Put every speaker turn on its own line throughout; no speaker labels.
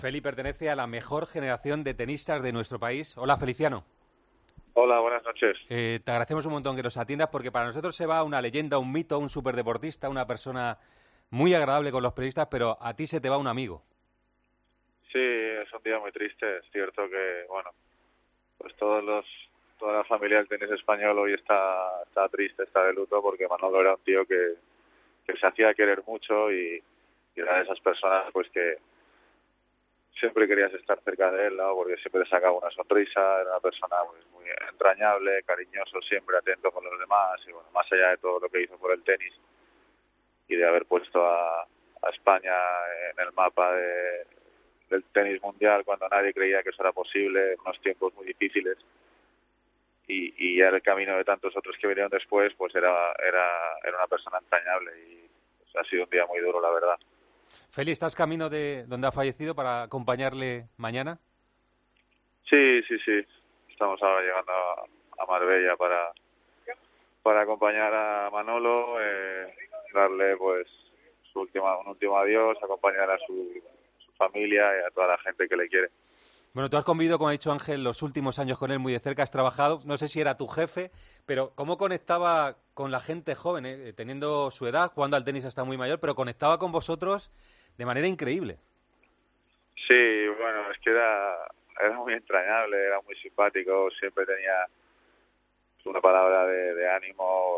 Feli pertenece a la mejor generación de tenistas de nuestro país. Hola, Feliciano.
Hola, buenas noches.
Te agradecemos un montón que nos atiendas porque para nosotros se va una leyenda, un mito, un superdeportista, una persona muy agradable con los periodistas, pero a ti se te va un amigo.
Sí, es un día muy triste. Es cierto que, bueno, pues toda la familia del tenis español hoy está triste, está de luto, porque Manolo era un tío que se hacía querer mucho y era de esas personas pues que siempre querías estar cerca de él, ¿no? Porque siempre te sacaba una sonrisa, era una persona pues, muy entrañable, cariñoso, siempre atento con los demás y bueno, más allá de todo lo que hizo por el tenis y de haber puesto a España en el mapa del tenis mundial cuando nadie creía que eso era posible, en unos tiempos muy difíciles y ya el camino de tantos otros que vinieron después pues era una persona entrañable y pues, ha sido un día muy duro, la verdad.
Feli, ¿estás camino de donde ha fallecido para acompañarle mañana?
Sí, sí, sí. Estamos ahora llegando a Marbella para acompañar a Manolo, darle pues un último adiós, acompañar a su familia y a toda la gente que le quiere.
Bueno, tú has convivido, como ha dicho Ángel, los últimos años con él muy de cerca, has trabajado, no sé si era tu jefe, pero ¿cómo conectaba con la gente joven, teniendo su edad, jugando al tenis hasta muy mayor, pero conectaba con vosotros de manera increíble?
Sí, bueno, es que era muy entrañable, era muy simpático, siempre tenía una palabra de ánimo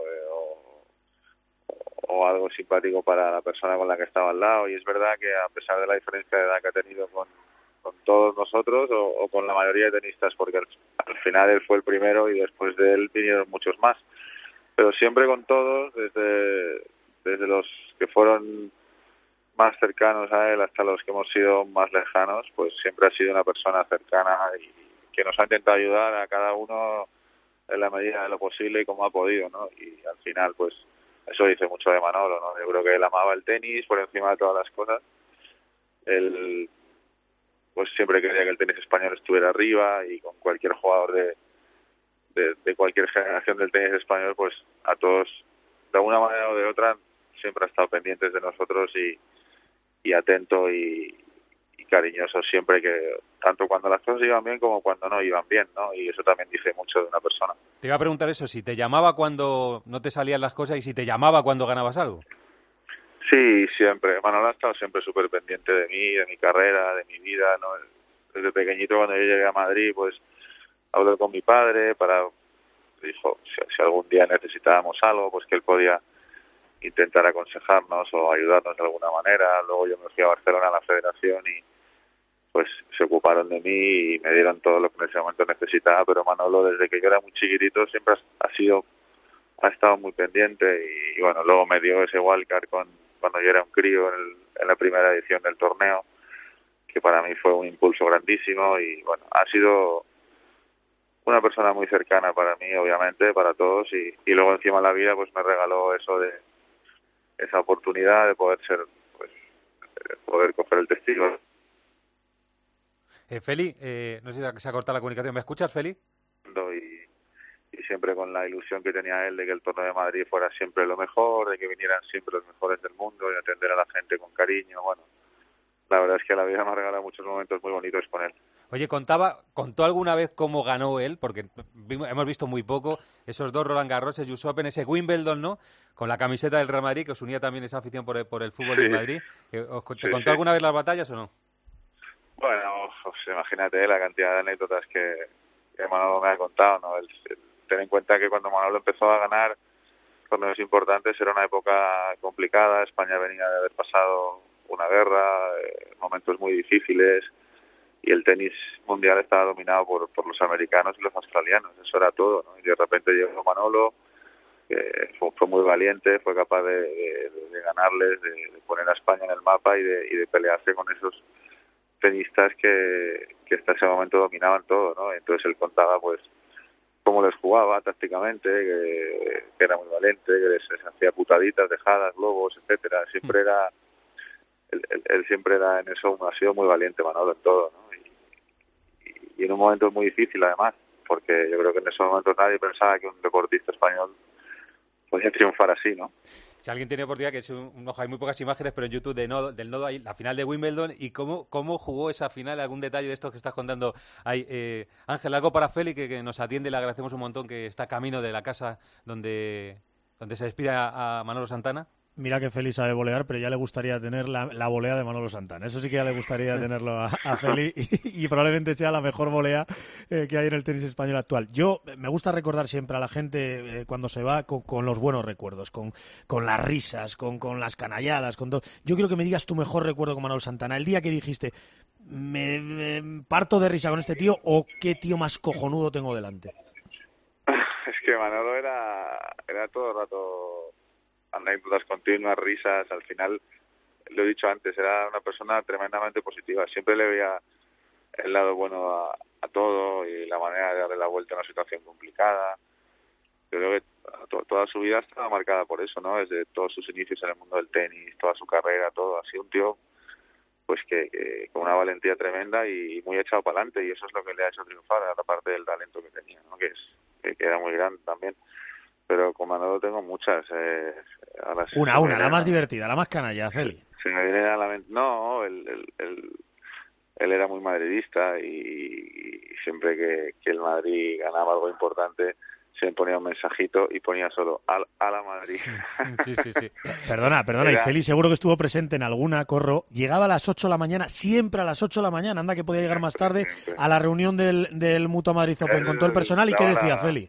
o algo simpático para la persona con la que estaba al lado. Y es verdad que a pesar de la diferencia de edad que ha tenido con todos nosotros o con la mayoría de tenistas, porque al final él fue el primero y después de él vinieron muchos más, pero siempre con todos, desde los que fueron más cercanos a él hasta los que hemos sido más lejanos, pues siempre ha sido una persona cercana y que nos ha intentado ayudar a cada uno en la medida de lo posible y como ha podido, ¿no? Y al final, pues, eso dice mucho de Manolo, ¿no? Yo creo que él amaba el tenis por encima de todas las cosas. Él, pues, siempre quería que el tenis español estuviera arriba y con cualquier jugador de cualquier generación del tenis español, pues, a todos, de alguna manera o de otra, siempre ha estado pendientes de nosotros y atento y cariñoso siempre, que tanto cuando las cosas iban bien como cuando no iban bien, ¿no? Y eso también dice mucho de una persona.
Te iba a preguntar eso, si te llamaba cuando no te salían las cosas y si te llamaba cuando ganabas algo.
Sí, siempre. Manolo ha estado siempre súper pendiente de mí, de mi carrera, de mi vida, ¿no? Desde pequeñito, cuando yo llegué a Madrid, pues hablé con mi padre dijo, si algún día necesitábamos algo, pues que él podía intentar aconsejarnos o ayudarnos de alguna manera. Luego yo me fui a Barcelona a la federación y pues se ocuparon de mí y me dieron todo lo que en ese momento necesitaba, pero Manolo, desde que yo era muy chiquitito, siempre ha estado muy pendiente y bueno, luego me dio ese wildcard cuando yo era un crío en la primera edición del torneo, que para mí fue un impulso grandísimo y bueno, ha sido una persona muy cercana para mí, obviamente, para todos y luego encima la vida pues me regaló eso de esa oportunidad de poder ser, pues, poder coger el testigo.
Feli, no sé si se ha cortado la comunicación. ¿Me escuchas, Feli?
Y siempre con la ilusión que tenía él de que el torneo de Madrid fuera siempre lo mejor, de que vinieran siempre los mejores del mundo y atender a la gente con cariño. Bueno, la verdad es que la vida me ha regalado muchos momentos muy bonitos con él.
Oye, ¿contó alguna vez cómo ganó él? Porque hemos visto muy poco esos dos Roland Garros, el US Open, ese Wimbledon, ¿no? Con la camiseta del Real Madrid, que os unía también esa afición por el fútbol
Sí,
del Madrid. ¿Te
sí,
contó
sí.
alguna vez las batallas o no?
Bueno, pues imagínate la cantidad de anécdotas que Manolo me ha contado, ¿no? Ten en cuenta que cuando Manolo empezó a ganar torneos importantes era una época complicada, España venía de haber pasado una guerra, momentos muy difíciles y el tenis mundial estaba dominado por los americanos y los australianos, eso era todo, ¿no? Y de repente llegó Manolo, que fue muy valiente, fue capaz de ganarles, de poner a España en el mapa y de pelearse con esos tenistas que hasta ese momento dominaban todo, ¿no? Entonces él contaba pues cómo les jugaba tácticamente, que era muy valiente, que les hacía putaditas, dejadas, globos, etcétera. Siempre era él siempre era en eso, ha sido muy valiente Manolo en todo, ¿no? Y en un momento muy difícil además, porque yo creo que en esos momentos nadie pensaba que un deportista español podía triunfar así, ¿no?
Si alguien tiene oportunidad, que es ojo, hay muy pocas imágenes, pero en YouTube del nodo hay la final de Wimbledon y cómo jugó esa final, algún detalle de estos que estás contando ahí. Ángel, algo para Feli, que nos atiende, le agradecemos un montón, que está camino de la casa donde se despide a Manolo Santana.
Mira que Feli sabe volear, pero ya le gustaría tener la volea de Manolo Santana. Eso sí que ya le gustaría tenerlo a Feli y probablemente sea la mejor volea que hay en el tenis español actual. Yo me gusta recordar siempre a la gente cuando se va con los buenos recuerdos, con las risas, con las canalladas, con todo. Yo quiero que me digas tu mejor recuerdo con Manolo Santana. El día que dijiste, me parto de risa con este tío, o qué tío más cojonudo tengo delante.
Es que Manolo era todo el rato anécdotas continuas, risas. Al final, lo he dicho antes, era una persona tremendamente positiva. Siempre le veía el lado bueno a todo y la manera de darle la vuelta a una situación complicada. Yo creo que toda su vida estaba marcada por eso, ¿no? Desde todos sus inicios en el mundo del tenis, toda su carrera, todo. Ha sido un tío pues que con una valentía tremenda y muy echado para adelante, y eso es lo que le ha hecho triunfar, aparte del talento que tenía, ¿no? Que era muy grande también. Pero con Manolo tengo muchas.
Una, la más divertida, la más canalla, Feli.
Se me viene a la mente. No, él era muy madridista y siempre que el Madrid ganaba algo importante, se ponía un mensajito y ponía solo a la Madrid.
Sí.
Perdona, y Feli seguro que estuvo presente en alguna, Corro. Llegaba a las 8 de la mañana, siempre a las 8 de la mañana, anda que podía llegar más tarde, a la reunión del Mutua Madrid Open con todo el personal. ¿Y qué decía Feli?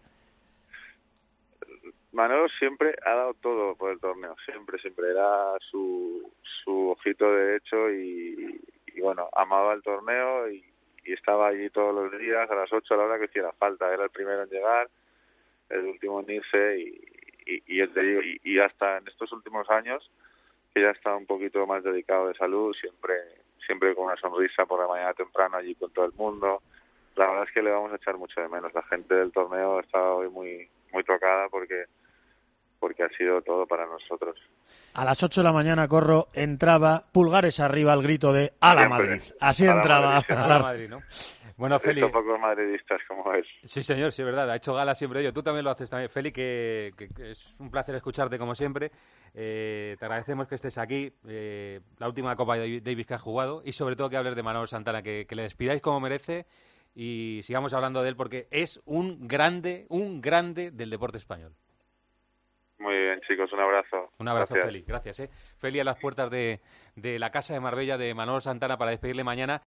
Manolo siempre ha dado todo por el torneo, siempre era su ojito derecho y bueno, amaba el torneo y estaba allí todos los días a las 8 a la hora que hiciera falta. Era el primero en llegar, el último en irse y yo te digo, y hasta en estos últimos años, que ya está un poquito más dedicado de salud, siempre con una sonrisa por la mañana temprano allí con todo el mundo. La verdad es que le vamos a echar mucho de menos. La gente del torneo está hoy muy tocada porque ha sido todo para nosotros.
A las 8 de la mañana, Corro, entraba pulgares arriba al grito de ¡A la Madrid! Así entraba.
A la Madrid, ¿no? Bueno, Feli...
Estos pocos madridistas como él.
Sí, señor, sí, es verdad. Ha hecho gala siempre de ello. Tú también lo haces también. Feli, que es un placer escucharte como siempre. Te agradecemos que estés aquí. La última Copa Davis que has jugado. Y sobre todo que hables de Manolo Santana. Que le despidáis como merece. Y sigamos hablando de él porque es un grande del deporte español.
Muy bien, chicos, un abrazo.
Un abrazo,
Gracias.
Feli. Gracias. Feli a las puertas de la Casa de Marbella de Manolo Santana para despedirle mañana.